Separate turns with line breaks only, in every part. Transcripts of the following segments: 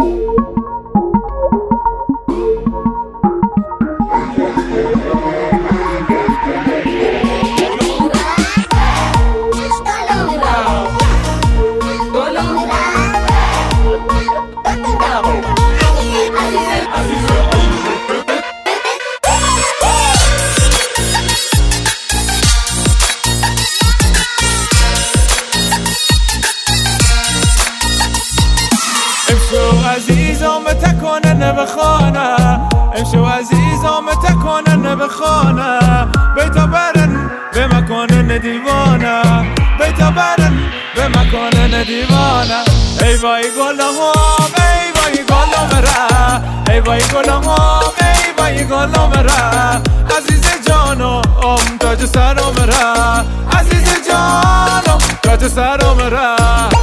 عزیزم تکانه بخانه امشو عزیزم تکانه بخانه بیتا برن به مکان دیوانه بیتا برن به مکان دیوانه ای وای گلم ای وای گلم را ای وای گلم ای وای گلم را عزیز جانم تاج سرم را عزیز جانم تاج سرم را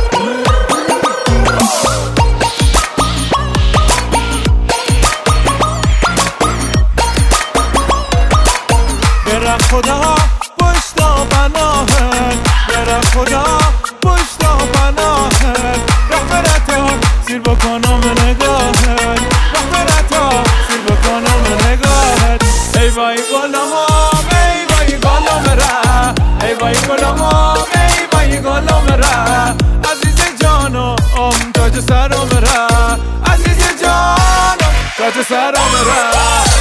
خدا پشت و پناهت برم خدا پشت و پناهت رحمتو سیر بکنم نگاهت رحمتو سیر بکنم نگاهت ای وای گلم ای وای گلم را ای وای گلم ای وای گلم را عزیز جانم تاج سرم را عزیز جانم تاج سرم را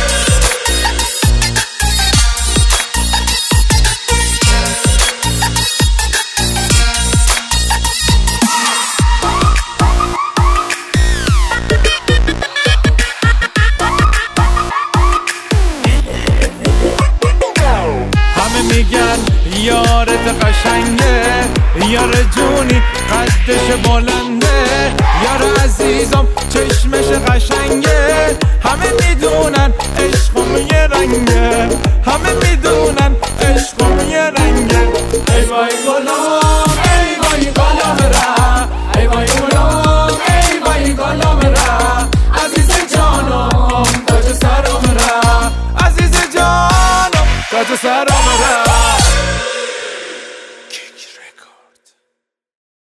میگن یارت قشنگه یار جونی قدش بلنده یار عزیزم چشمش قشنگه همه میدونن عشقم یه رنگه همه میدونن عشقم یه رنگه ای وای گلم ای وای گلم را ای وای گلم ای وای گلم را عزیز جانم تاج سرم را عزیز جانم تاج سرم را